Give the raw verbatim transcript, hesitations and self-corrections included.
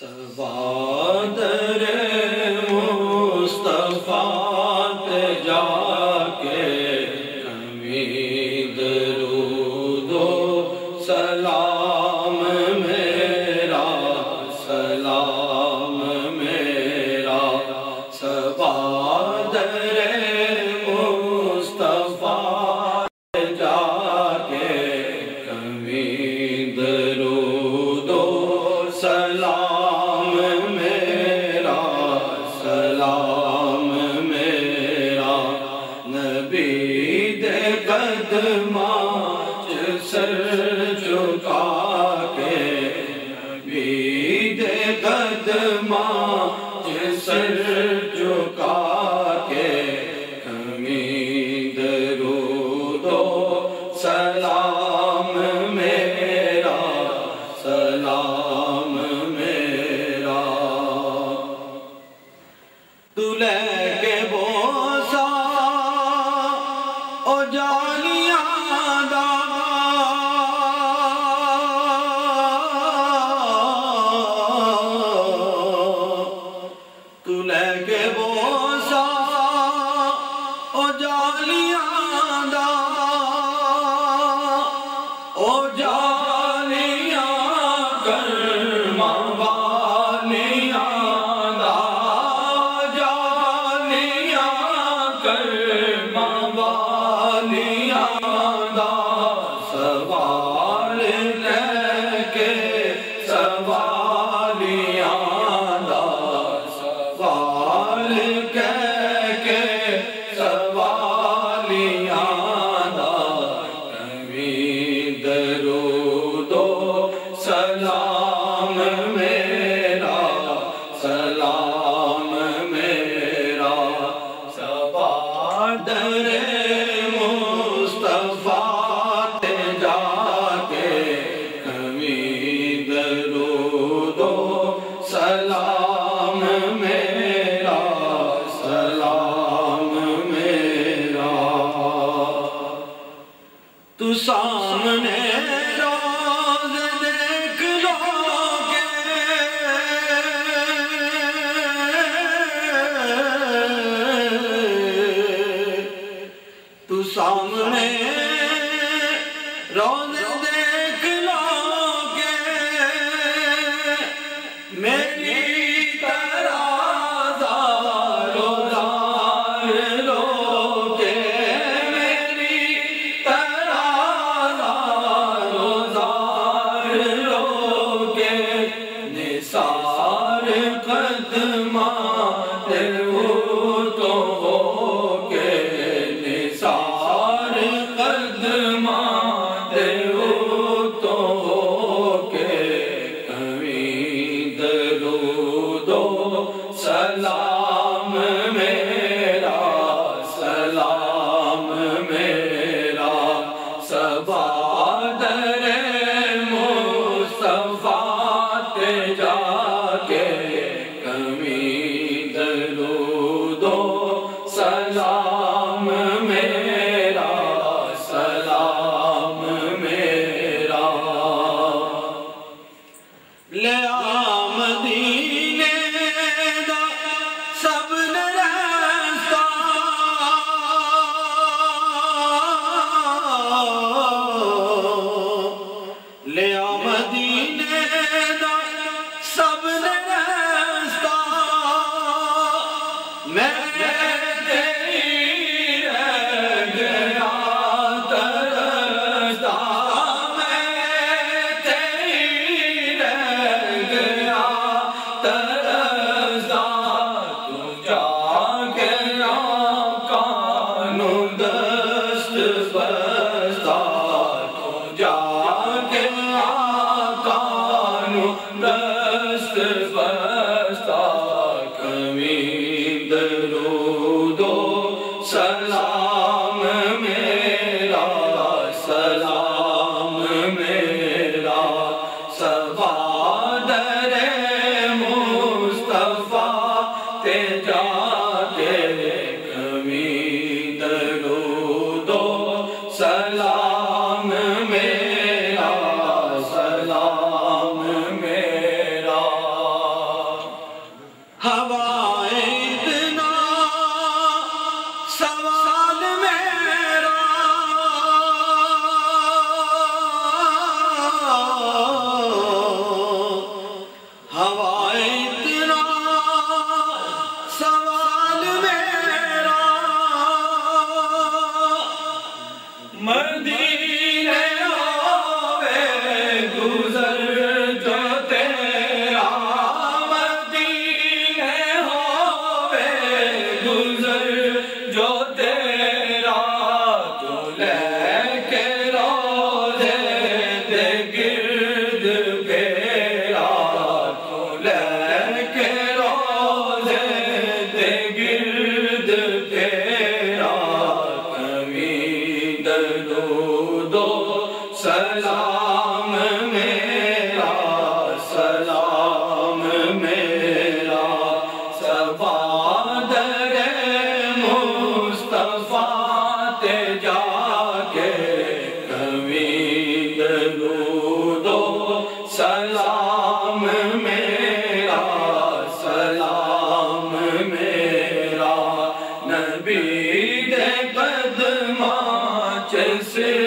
سوادر مصطفیٰ پہ جا کے کمی درود و سلام میرا سلام میرا سوادر مصطفیٰ پہ جا کے کمی درود و سلام میرا سلام میرا نبی دے قدماں چ سر جھکا کے نبی دے قدماں چ سر جھکا کے کمی درود و سلام میرا سلام میرا تو لے کے بوسا او جانیاں دا تو لے کے بوسا او جانیاں دا او جانیاں کرما والیاں دا جانیاں کرما والیاں دا سوال لے کے سوالیاں دا سوال کہہ کے سوالیاں دا کمی درود و سلام میرا سلام میرا سوادر مصطفیٰ تے جا کے کمی درود و سلام میرا سلام میرا تو سامنے روز دیکھ لو گے تو سامنے روز دیکھ لو گے میری طرح زارو زار لو گے میری طرح زارو زار لو گے نثار قدماں تے تو ہو کے نثار قدماں تے تو ہو کے کمی درود و سلام میرا سلام میرا سوادر مصطفیٰ تے جا کے کمی درود و سلام میرا سلام میرا لے آ مدینے دا سب نے رستہ لے آ مدینے دا سب نے رستہ میں تیری رہ گیا ترستا میں تیری رہ گیا ترستا تو جا کے آقا نو دست بستا تو جا کے آقا نو دست بستا کمی درود و سلام میرا سلام میرا سوادر مصطفیٰ تے جا کے کمی درود و سلام میرا سلام میرا سے